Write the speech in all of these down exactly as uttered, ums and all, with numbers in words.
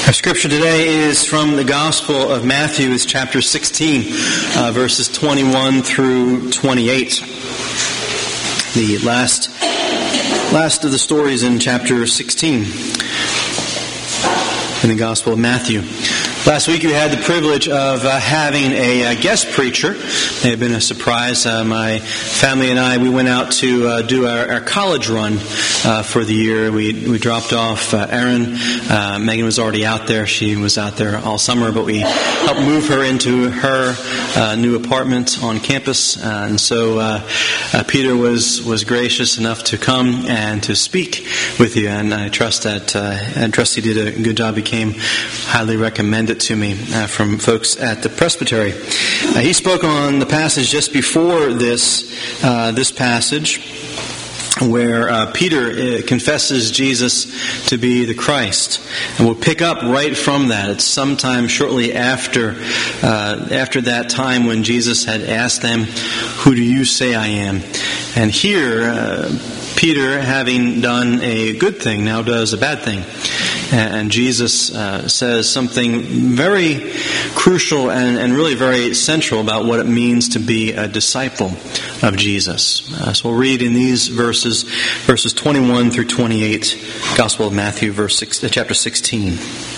Our scripture today is from the Gospel of Matthew. It's chapter sixteen, uh, verses twenty-one through twenty-eight. The last, last of the stories in chapter sixteen in the Gospel of Matthew. Last week we had the privilege of uh, having a, a guest preacher. It had been a surprise. Uh, my family and I, we went out to uh, do our, our college run uh, for the year. We we dropped off uh, Erin. Uh, Megan was already out there. She was out there all summer, but we helped move her into her uh, new apartment on campus. Uh, and so uh, uh, Peter was, was gracious enough to come and to speak with you. And I trust that uh, I trust he did a good job. He came highly recommended to me uh, from folks at the presbytery. Uh, he spoke on the passage just before this uh, this passage where uh, Peter uh, confesses Jesus to be the Christ. And we'll pick up right from that. It's sometime shortly after uh, after that time when Jesus had asked them, "Who do you say I am?" And here uh, Peter, having done a good thing, now does a bad thing. And Jesus uh, says something very crucial and, and really very central about what it means to be a disciple of Jesus. Uh, so we'll read in these verses, verses twenty-one through twenty-eight, Gospel of Matthew, verse six, uh, chapter sixteen.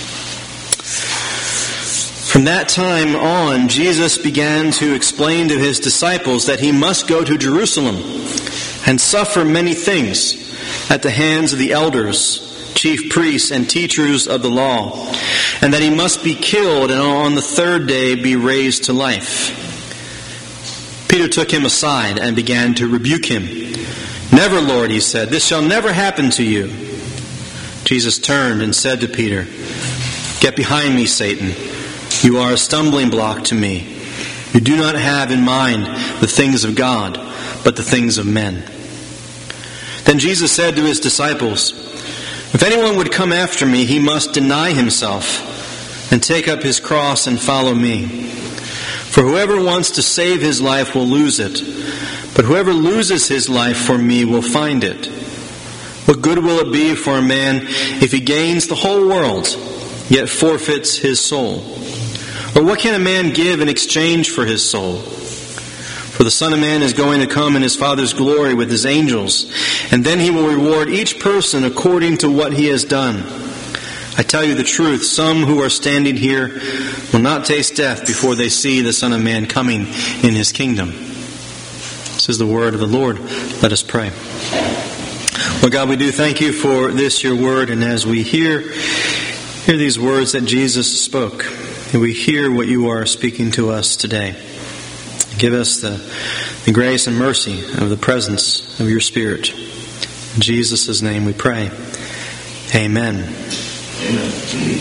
From that time on, Jesus began to explain to his disciples that he must go to Jerusalem and suffer many things at the hands of the elders, chief priests, and teachers of the law, and that he must be killed and on the third day be raised to life. Peter took him aside and began to rebuke him. "Never, Lord," he said, "this shall never happen to you." Jesus turned and said to Peter, "Get behind me, Satan. You are a stumbling block to me. You do not have in mind the things of God, but the things of men." Then Jesus said to his disciples, "If anyone would come after me, he must deny himself and take up his cross and follow me. For whoever wants to save his life will lose it, but whoever loses his life for me will find it. What good will it be for a man if he gains the whole world, yet forfeits his soul? Or what can a man give in exchange for his soul? For the Son of Man is going to come in his Father's glory with his angels, and then he will reward each person according to what he has done. I tell you the truth, some who are standing here will not taste death before they see the Son of Man coming in his kingdom." This is the word of the Lord. Let us pray. Lord God, we do thank you for this, your word, and as we hear, hear these words that Jesus spoke, and we hear what you are speaking to us today. Give us the, the grace and mercy of the presence of your Spirit. In Jesus' name we pray. Amen. Amen.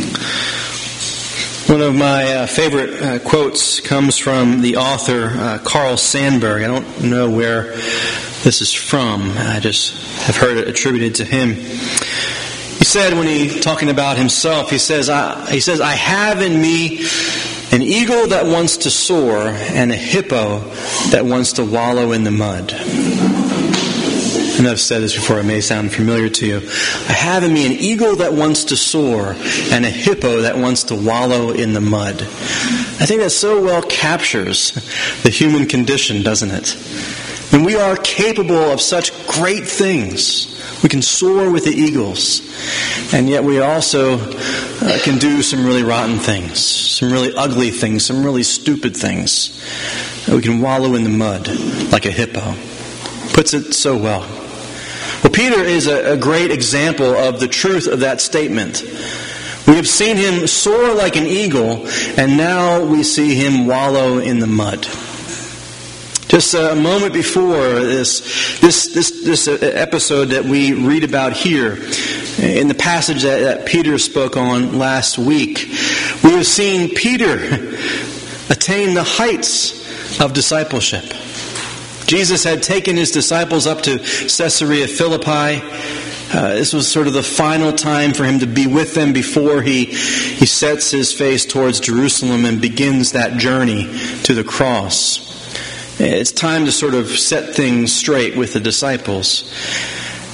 One of my uh, favorite uh, quotes comes from the author uh, Carl Sandburg. I don't know where this is from. I just have heard it attributed to him. He said when he talking about himself, he says, I, he says, I have in me an eagle that wants to soar and a hippo that wants to wallow in the mud. And I've said this before, it may sound familiar to you. I have in me an eagle that wants to soar and a hippo that wants to wallow in the mud. I think that so well captures the human condition, doesn't it? When we are capable of such great things, we can soar with the eagles, and yet we also uh, can do some really rotten things, some really ugly things, some really stupid things. We can wallow in the mud like a hippo. Puts it so well. Well, Peter is a, a great example of the truth of that statement. We have seen him soar like an eagle, and now we see him wallow in the mud. Just a moment before this, this, this, this episode that we read about here, in the passage that, that Peter spoke on last week, we have seen Peter attain the heights of discipleship. Jesus had taken his disciples up to Caesarea Philippi. Uh, this was sort of the final time for him to be with them before he, he sets his face towards Jerusalem and begins that journey to the cross. It's time to sort of set things straight with the disciples.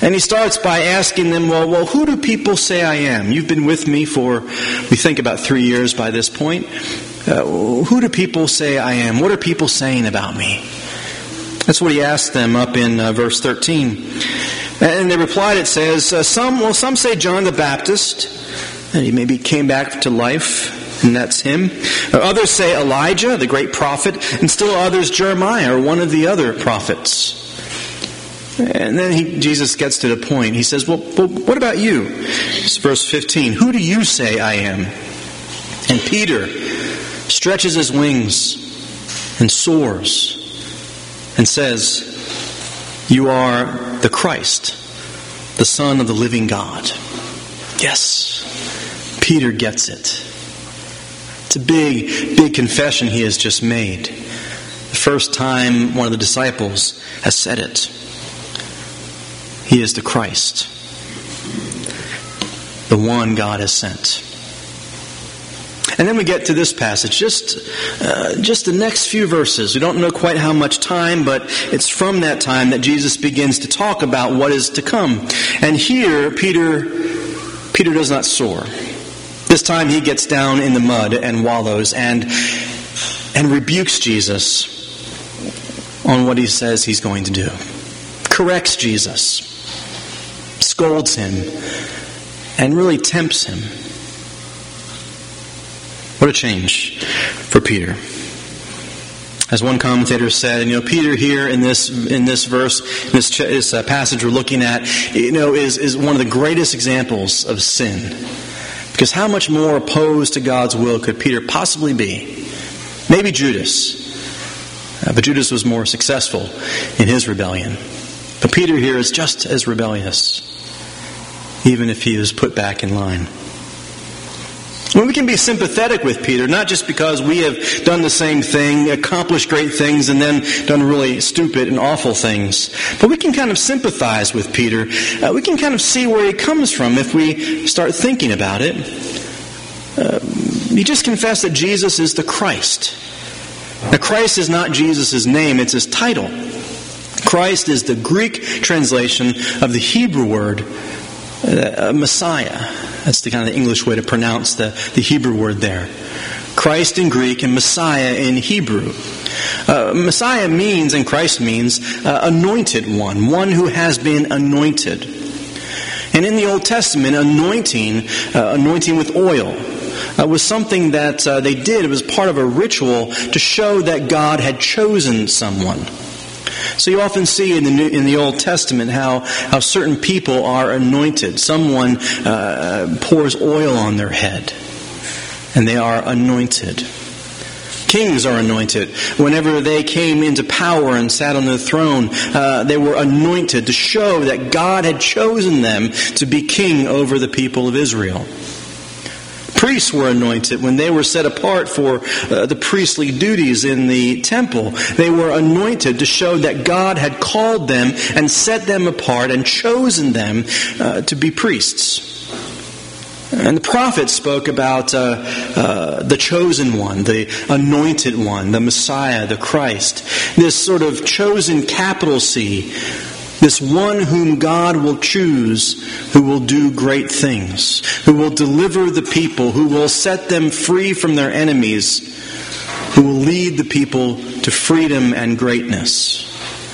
And he starts by asking them, well, well, who do people say I am? You've been with me for, we think, about three years by this point. Uh, who do people say I am? What are people saying about me? That's what he asked them up in uh, verse thirteen. And they replied, it says, uh, some, well, some say John the Baptist, and he maybe came back to life, and that's him. Or others say Elijah, the great prophet, and still others Jeremiah, or one of the other prophets. And then he, Jesus gets to the point. He says, well, well, what about you? It's verse fifteen. Who do you say I am? And Peter stretches his wings and soars and says, you are the Christ, the Son of the living God. Yes, Peter gets it. It's a big, big confession he has just made. The first time one of the disciples has said it. He is the Christ, the one God has sent. And then we get to this passage, just uh, just the next few verses. We don't know quite how much time, but it's from that time that Jesus begins to talk about what is to come. And here, Peter, Peter does not soar. This time he gets down in the mud and wallows and and rebukes Jesus on what he says he's going to do. Corrects Jesus. Scolds him, and really tempts him. What a change for Peter. As one commentator said, and you know, Peter here in this in this verse, in this, ch- this uh, passage we're looking at, you know, is is one of the greatest examples of sin. Because how much more opposed to God's will could Peter possibly be? Maybe Judas, uh, but Judas was more successful in his rebellion. But Peter here is just as rebellious, even if he is put back in line. Well, we can be sympathetic with Peter, not just because we have done the same thing, accomplished great things, and then done really stupid and awful things. But we can kind of sympathize with Peter. Uh, we can kind of see where he comes from if we start thinking about it. Uh, he just confessed that Jesus is the Christ. Now, Christ is not Jesus' name, it's his title. Christ is the Greek translation of the Hebrew word uh, Messiah. That's the kind of the English way to pronounce the, the Hebrew word there. Christ in Greek and Messiah in Hebrew. Uh, Messiah means, and Christ means, uh, anointed one, one who has been anointed. And in the Old Testament, anointing, uh, anointing with oil, uh, was something that uh, they did. It was part of a ritual to show that God had chosen someone. So you often see in the New, in the Old Testament how, how certain people are anointed. Someone uh, pours oil on their head, and they are anointed. Kings are anointed. Whenever they came into power and sat on the throne, uh, they were anointed to show that God had chosen them to be king over the people of Israel. Priests were anointed when they were set apart for uh, the priestly duties in the temple. They were anointed to show that God had called them and set them apart and chosen them uh, to be priests. And the prophets spoke about uh, uh, the chosen one, the anointed one, the Messiah, the Christ. This sort of chosen capital C, this one whom God will choose, who will do great things, who will deliver the people, who will set them free from their enemies, who will lead the people to freedom and greatness.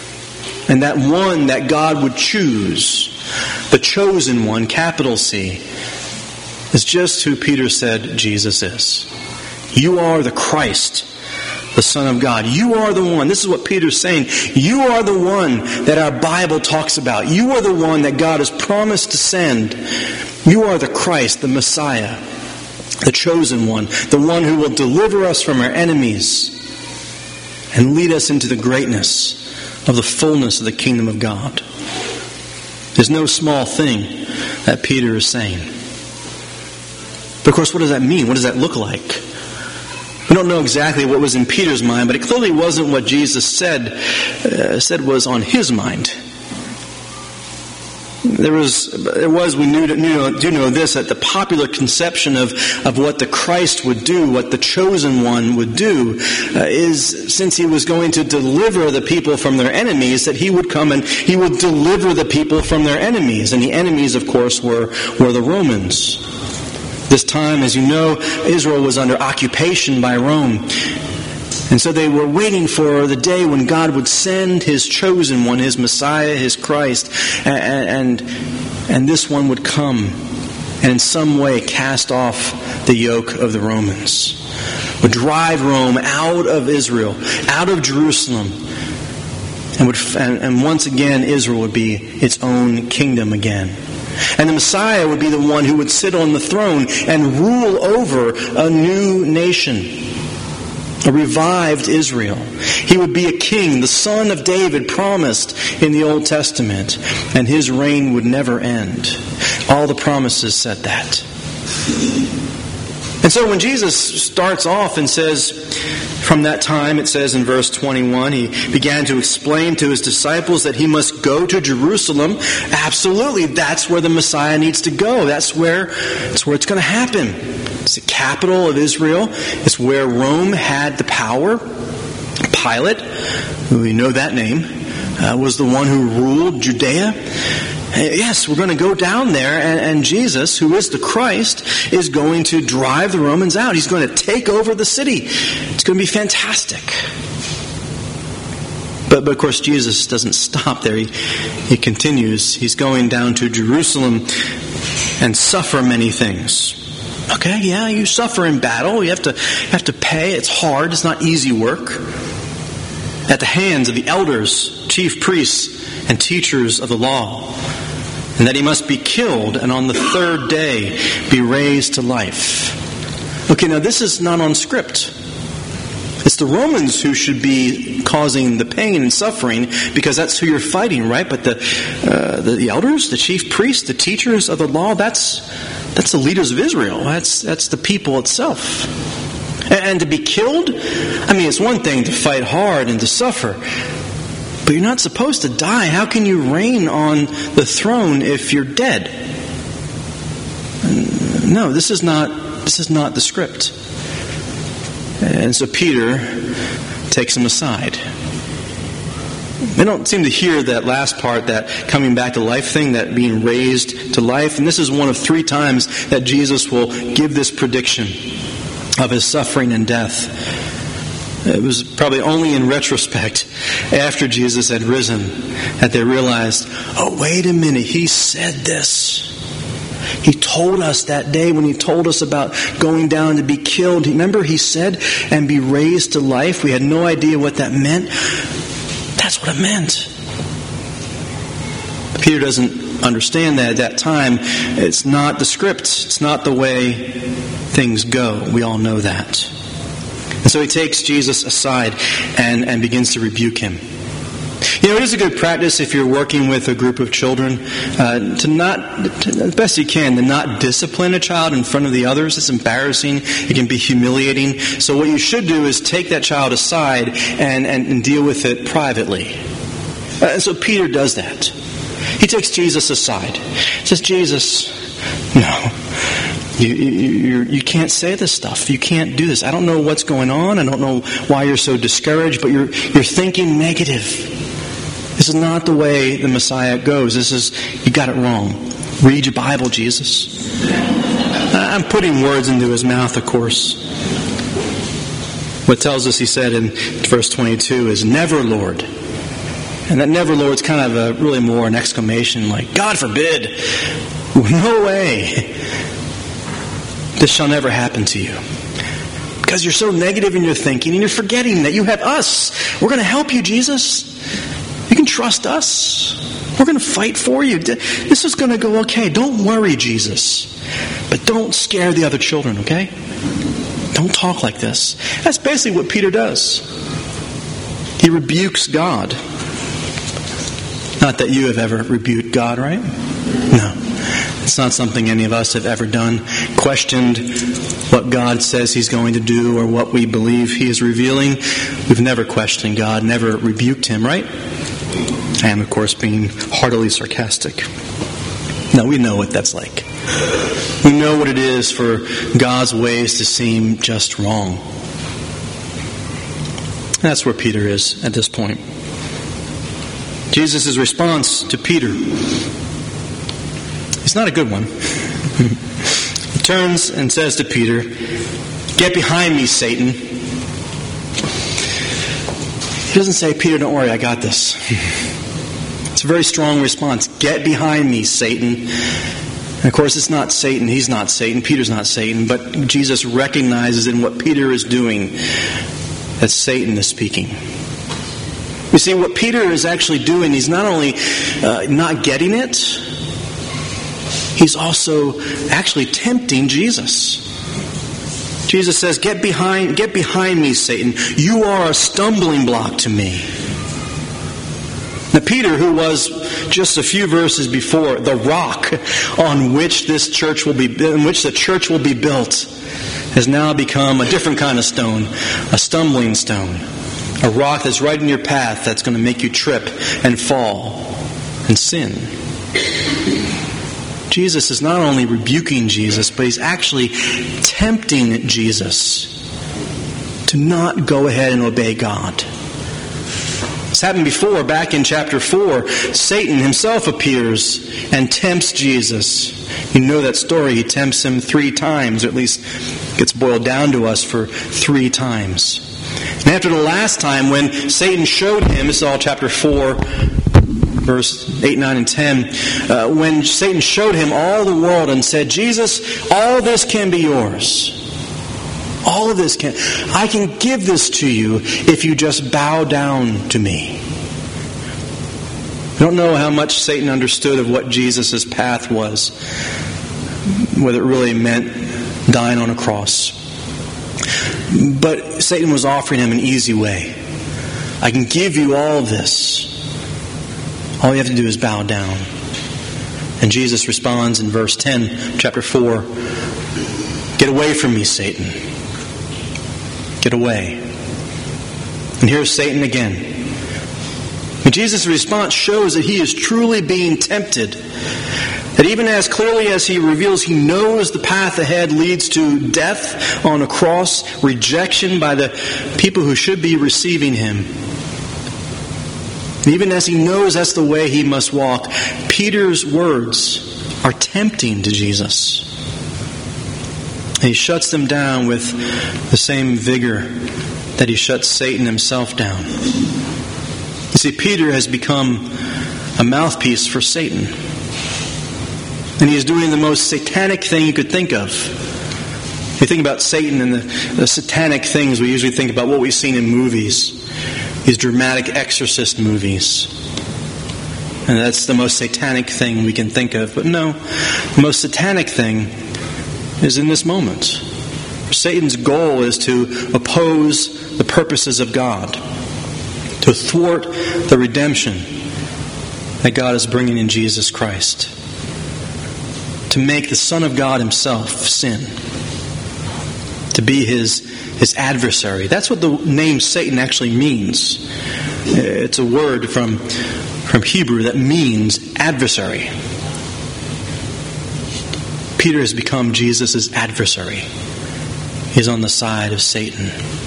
And that one that God would choose, the chosen one, capital C, is just who Peter said Jesus is. You are the Christ, the Son of God. You are the one. This is what Peter's saying. You are the one that our Bible talks about. You are the one that God has promised to send. You are the Christ, the Messiah, the chosen one, the one who will deliver us from our enemies and lead us into the greatness of the fullness of the kingdom of God. There's no small thing that Peter is saying. But of course, what does that mean? What does that look like? We don't know exactly what was in Peter's mind, but it clearly wasn't what Jesus said uh, said was on his mind. There was, there was we knew, knew, do know this, that the popular conception of, of what the Christ would do, what the chosen one would do, uh, is since he was going to deliver the people from their enemies, that he would come and he would deliver the people from their enemies. And the enemies, of course, were, were the Romans. This time, as you know, Israel was under occupation by Rome. And so they were waiting for the day when God would send his chosen one, his Messiah, his Christ, and, and, and this one would come and in some way cast off the yoke of the Romans, would drive Rome out of Israel, out of Jerusalem, and, would, and, and once again Israel would be its own kingdom again. And the Messiah would be the one who would sit on the throne and rule over a new nation. A revived Israel. He would be a king, the son of David promised in the Old Testament, and his reign would never end. All the promises said that. And so when Jesus starts off and says, from that time, it says in verse twenty-one, he began to explain to his disciples that he must go to Jerusalem. Absolutely, that's where the Messiah needs to go. That's where, that's where it's going to happen. It's the capital of Israel. It's where Rome had the power. Pilate, we know that name, uh, was the one who ruled Judea. Yes, we're going to go down there, and, and Jesus, who is the Christ, is going to drive the Romans out. He's going to take over the city. It's going to be fantastic. But, but of course, Jesus doesn't stop there. He, he continues. He's going down to Jerusalem and suffer many things. Okay, yeah, you suffer in battle. You have to have to pay. It's hard. It's not easy work. At the hands of the elders, chief priests, and teachers of the law. And that he must be killed and on the third day be raised to life. Okay, now this is not on script. It's the Romans who should be causing the pain and suffering because that's who you're fighting, right? But the uh, the, the elders, the chief priests, the teachers of the law, that's that's the leaders of Israel. That's that's the people itself. And, and to be killed, I mean, it's one thing to fight hard and to suffer, but you're not supposed to die. How can you reign on the throne if you're dead? No, this is not this is not the script. And so Peter takes him aside. They don't seem to hear that last part, that coming back to life thing, that being raised to life. And this is one of three times that Jesus will give this prediction of his suffering and death. It was probably only in retrospect, after Jesus had risen, that they realized, oh, wait a minute, he said this. He told us that day when he told us about going down to be killed. Remember, he said, and be raised to life. We had no idea what that meant. That's what it meant. Peter doesn't understand that at that time. It's not the script. It's not the way things go. We all know that. And so he takes Jesus aside and, and begins to rebuke him. You know, it is a good practice if you're working with a group of children uh, to not, to, as best you can, to not discipline a child in front of the others. It's embarrassing. It can be humiliating. So what you should do is take that child aside and, and, and deal with it privately. Uh, and so Peter does that. He takes Jesus aside. He says, Jesus, no. You, you, you can't say this stuff. You can't do this. I don't know what's going on. I don't know why you're so discouraged, but you're you're thinking negative. This is not the way the Messiah goes. This is, you got it wrong. Read your Bible, Jesus. I'm putting words into his mouth, of course. What tells us, he said in verse twenty-two, is never, Lord. And that never, Lord, is kind of a, really more an exclamation like, God forbid. No way. This shall never happen to you. Because you're so negative in your thinking and you're forgetting that you have us. We're going to help you, Jesus. You can trust us. We're going to fight for you. This is going to go okay. Don't worry, Jesus. But don't scare the other children, okay? Don't talk like this. That's basically what Peter does. He rebukes God. Not that you have ever rebuked God, right? No. It's not something any of us have ever done. Questioned what God says he's going to do or what we believe he is revealing. We've never questioned God, never rebuked him, right? I am, of course, being heartily sarcastic. Now, we know what that's like. We know what it is for God's ways to seem just wrong. That's where Peter is at this point. Jesus' response to Peter is not a good one. He turns and says to Peter, "Get behind me, Satan." He doesn't say, "Peter, don't worry, I got this." It's a very strong response. "Get behind me, Satan." And of course, it's not Satan. He's not Satan. Peter's not Satan. But Jesus recognizes in what Peter is doing that Satan is speaking. You see, what Peter is actually doing, he's not only uh, not getting it, he's also actually tempting Jesus. Jesus says, "Get behind, get behind me, Satan. You are a stumbling block to me." Now, Peter, who was just a few verses before the rock on which this church will be, in which the church will be built, has now become a different kind of stone, a stumbling stone, a rock that's right in your path that's going to make you trip and fall and sin. Jesus is not only rebuking Jesus, but he's actually tempting Jesus to not go ahead and obey God. This happened before, back in chapter four. Satan himself appears and tempts Jesus. You know that story. He tempts him three times, or at least gets boiled down to us for three times. And after the last time, when Satan showed him, this is all chapter four, verse eight, nine, and ten, uh, when Satan showed him all the world and said, "Jesus, all this can be yours. All of this can, I can give this to you if you just bow down to me." I don't know how much Satan understood of what Jesus' path was, whether it really meant dying on a cross. But Satan was offering him an easy way. I can give you all of this. All you have to do is bow down. And Jesus responds in verse ten, chapter four, "Get away from me, Satan. Get away." And here's Satan again. And Jesus' response shows that he is truly being tempted. That even as clearly as he reveals he knows the path ahead leads to death on a cross, rejection by the people who should be receiving him. Even as he knows that's the way he must walk, Peter's words are tempting to Jesus. And he shuts them down with the same vigor that he shuts Satan himself down. You see, Peter has become a mouthpiece for Satan. And he is doing the most satanic thing you could think of. If you think about Satan and the, the satanic things, we usually think about what we've seen in movies. These dramatic exorcist movies. And that's the most satanic thing we can think of. But no, the most satanic thing is in this moment. Satan's goal is to oppose the purposes of God, to thwart the redemption that God is bringing in Jesus Christ, to make the Son of God himself sin, to be his, his adversary. That's what the name Satan actually means. It's a word from, from Hebrew that means adversary. Peter has become Jesus' adversary. He's on the side of Satan.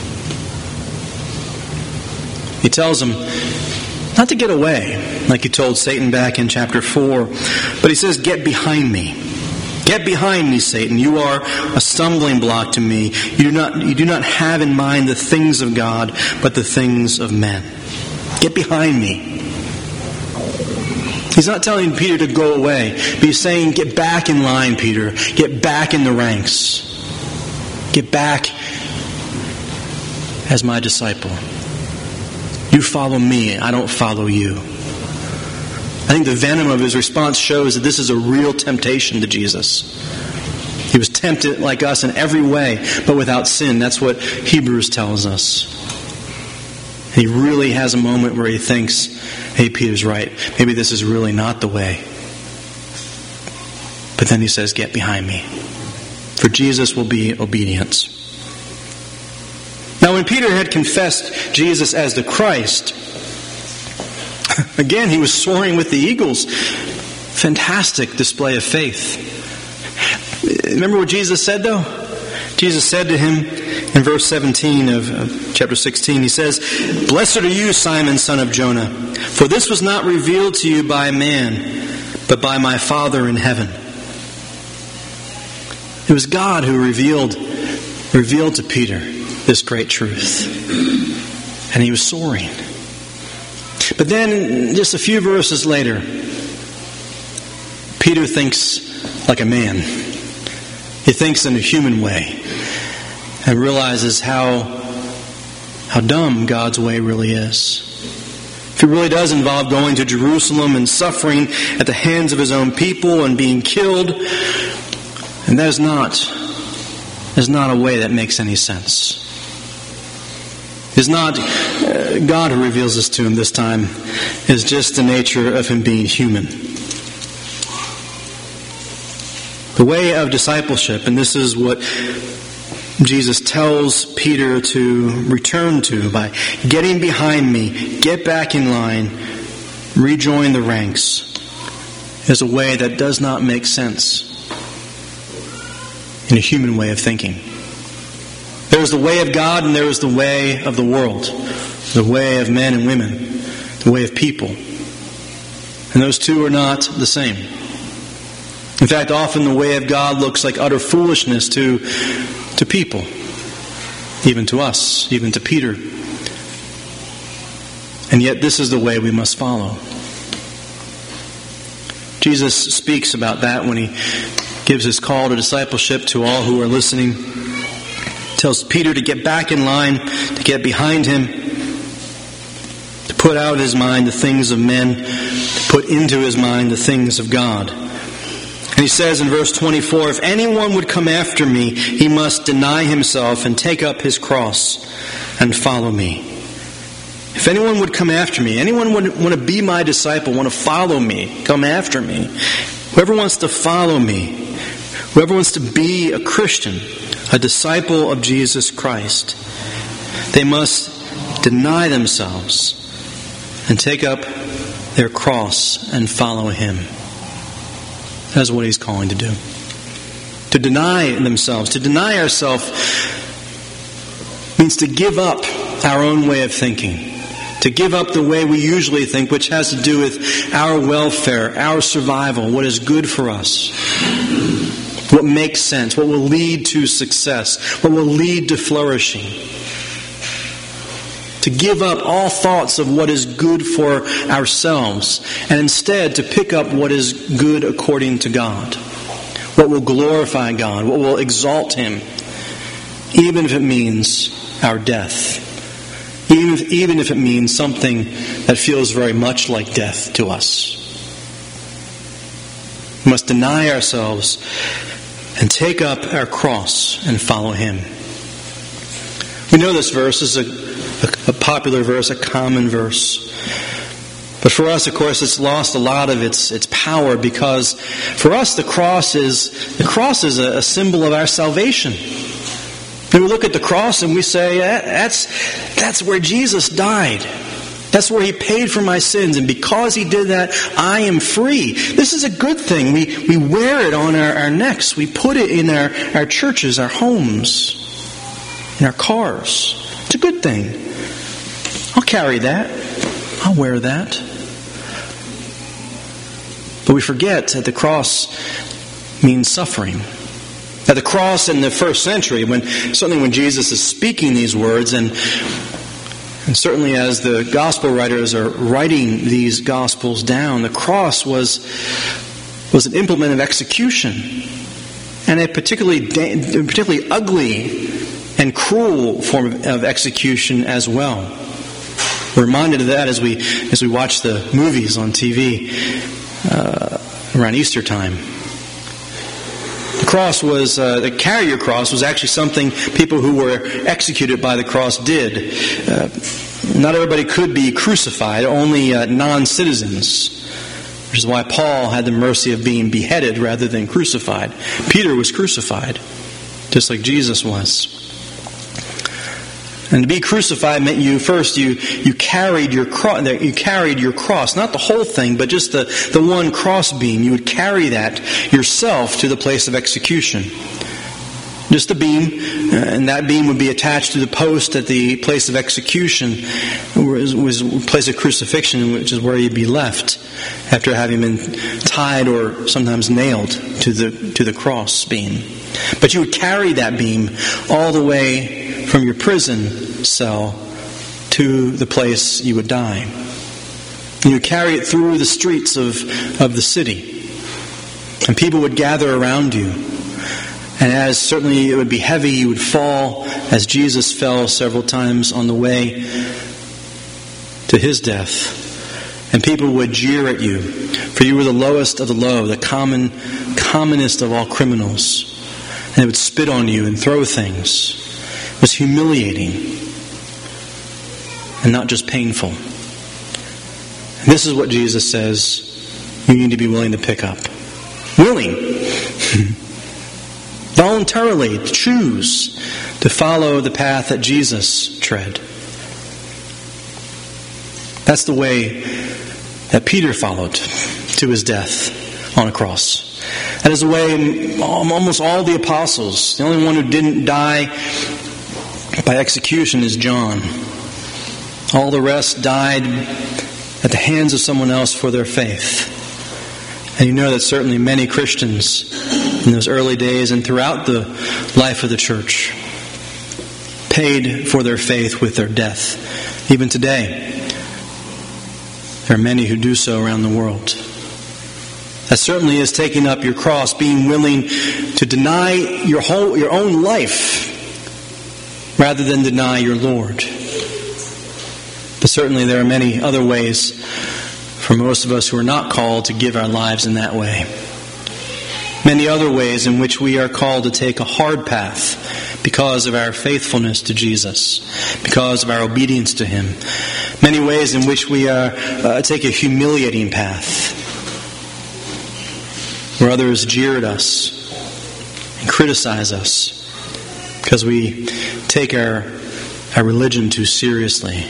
He tells him not to get away, like he told Satan back in chapter four, but he says, "Get behind me. Get behind me, Satan. You are a stumbling block to me. You do not, you do not have in mind the things of God, but the things of men. Get behind me." He's not telling Peter to go away, but he's saying, get back in line, Peter. Get back in the ranks. Get back as my disciple. You follow me, I don't follow you. I think the venom of his response shows that this is a real temptation to Jesus. He was tempted like us in every way, but without sin. That's what Hebrews tells us. He really has a moment where he thinks, hey, Peter's right. Maybe this is really not the way. But then he says, get behind me. For Jesus will be obedience. Now when Peter had confessed Jesus as the Christ, again he was soaring with the eagles, fantastic display of faith. Remember what Jesus said, though? Jesus said to him in verse seventeen of, of chapter sixteen, he says, "Blessed are you, Simon, son of Jonah, for this was not revealed to you by man, but by my Father in heaven." It was God who revealed, revealed to Peter this great truth. And he was soaring. But then, just a few verses later, Peter thinks like a man. He thinks in a human way and realizes how, how dumb God's way really is. If it really does involve going to Jerusalem and suffering at the hands of his own people and being killed, and that is not, is not a way that makes any sense. It's not uh, God who reveals this to him this time. It's just the nature of him being human. The way of discipleship, and this is what Jesus tells Peter to return to by getting behind me, get back in line, rejoin the ranks, is a way that does not make sense in a human way of thinking. There is the way of God and there is the way of the world, the way of men and women, the way of people. And those two are not the same. In fact, often the way of God looks like utter foolishness to, to people, even to us, even to Peter. And yet this is the way we must follow. Jesus speaks about that when he gives his call to discipleship to all who are listening. Tells Peter to get back in line, to get behind him, to put out of his mind the things of men, to put into his mind the things of God. And he says in verse twenty-four, "If anyone would come after me, he must deny himself and take up his cross and follow me." If anyone would come after me, anyone would want to be my disciple, want to follow me, come after me, whoever wants to follow me, whoever wants to be a Christian, a disciple of Jesus Christ, they must deny themselves and take up their cross and follow him. That's what he's calling to do. To deny themselves, to deny ourselves, means to give up our own way of thinking. To give up the way we usually think, which has to do with our welfare, our survival, what is good for us, what makes sense, what will lead to success, what will lead to flourishing. To give up all thoughts of what is good for ourselves, and instead to pick up what is good according to God. What will glorify God, what will exalt him, even if it means our death. Even if, even if it means something that feels very much like death to us. We must deny ourselves and take up our cross and follow him. We know this verse is a, a, a popular verse, a common verse. But for us, of course, it's lost a lot of its its power because for us the cross is the cross is a, a symbol of our salvation. And we look at the cross and we say, that's, that's where Jesus died. That's where he paid for my sins. And because he did that, I am free. This is a good thing. We, we wear it on our, our necks. We put it in our, our churches, our homes, in our cars. It's a good thing. I'll carry that. I'll wear that. But we forget that the cross means suffering. At the cross in the first century, when certainly when Jesus is speaking these words, and, and certainly as the gospel writers are writing these gospels down, the cross was was an implement of execution, and a particularly particularly ugly and cruel form of, of execution as well. We're reminded of that as we as we watch the movies on T V uh, around Easter time. The cross was, uh, the carrier cross was actually something people who were executed by the cross did. Uh, not everybody could be crucified, only uh, non-citizens, which is why Paul had the mercy of being beheaded rather than crucified. Peter was crucified, just like Jesus was. And to be crucified meant you first you you carried your cross. You carried your cross, not the whole thing, but just the, the one cross beam. You would carry that yourself to the place of execution. Just the beam, and that beam would be attached to the post at the place of execution, was, was a place of crucifixion, which is where you'd be left after having been tied or sometimes nailed to the to the cross beam. But you would carry that beam all the way from your prison cell to the place you would die. You would carry it through the streets of, of the city. And people would gather around you. And as certainly it would be heavy, you would fall as Jesus fell several times on the way to his death. And people would jeer at you, for you were the lowest of the low, the common, commonest of all criminals. And they would spit on you and throw things. It was humiliating and not just painful. And this is what Jesus says you need to be willing to pick up. Willing. Voluntarily choose to follow the path that Jesus tread. That's the way that Peter followed to his death on a cross. That is the way almost all the apostles. The only one who didn't die by execution is John. All the rest died at the hands of someone else for their faith. And you know that certainly many Christians in those early days and throughout the life of the church paid for their faith with their death. Even today, there are many who do so around the world. That certainly is taking up your cross, being willing to deny your whole, your own life rather than deny your Lord. But certainly there are many other ways for most of us who are not called to give our lives in that way. Many other ways in which we are called to take a hard path because of our faithfulness to Jesus, because of our obedience to Him. Many ways in which we are uh, take a humiliating path, where others jeer at us and criticize us because we take our our religion too seriously.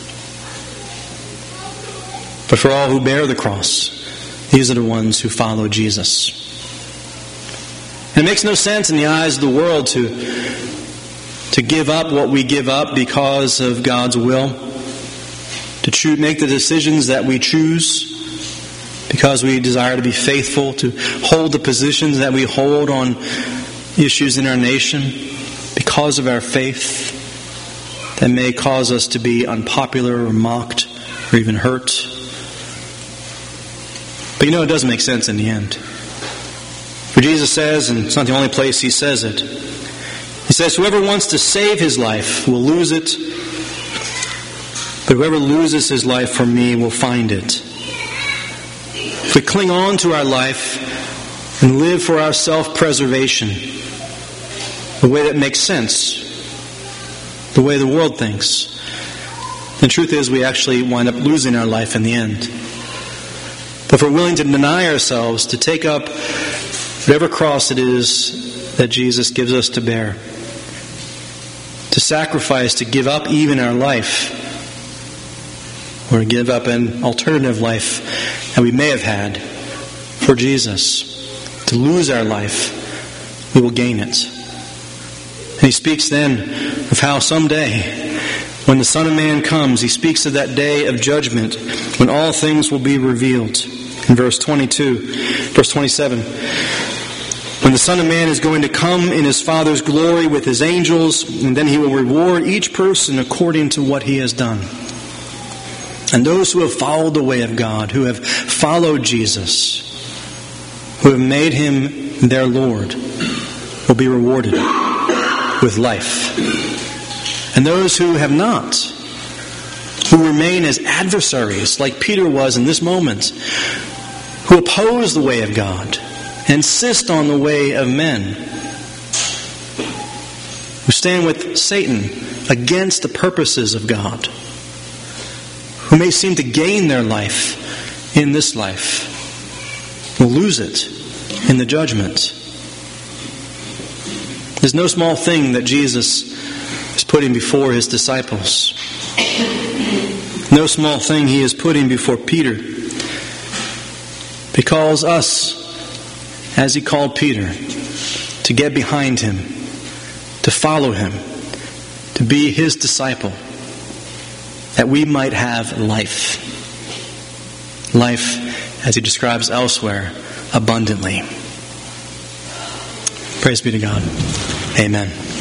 But for all who bear the cross, these are the ones who follow Jesus. And it makes no sense in the eyes of the world to, to give up what we give up because of God's will. To choose, make the decisions that we choose because we desire to be faithful, to hold the positions that we hold on issues in our nation because of our faith that may cause us to be unpopular or mocked or even hurt. But you know, it doesn't make sense in the end. For Jesus says, and it's not the only place He says it, He says, whoever wants to save his life will lose it, but whoever loses his life for me will find it. If we cling on to our life and live for our self-preservation, the way that makes sense, the way the world thinks, the truth is we actually wind up losing our life in the end. But if we're willing to deny ourselves, to take up whatever cross it is that Jesus gives us to bear, to sacrifice, to give up even our life, or to give up an alternative life that we may have had for Jesus, to lose our life, we will gain it. And He speaks then of how someday, when the Son of Man comes, He speaks of that day of judgment when all things will be revealed. In verse twenty-two, verse twenty-seven, when the Son of Man is going to come in His Father's glory with His angels, and then He will reward each person according to what he has done. And those who have followed the way of God, who have followed Jesus, who have made Him their Lord, will be rewarded with life. And those who have not, who remain as adversaries, like Peter was in this moment, who oppose the way of God, insist on the way of men, who stand with Satan against the purposes of God, who may seem to gain their life in this life, will lose it in the judgment. There's no small thing that Jesus is putting before his disciples. No small thing he is putting before Peter. He calls us, as he called Peter, to get behind him, to follow him, to be his disciple, that we might have life. Life, as he describes elsewhere, abundantly. Praise be to God. Amen.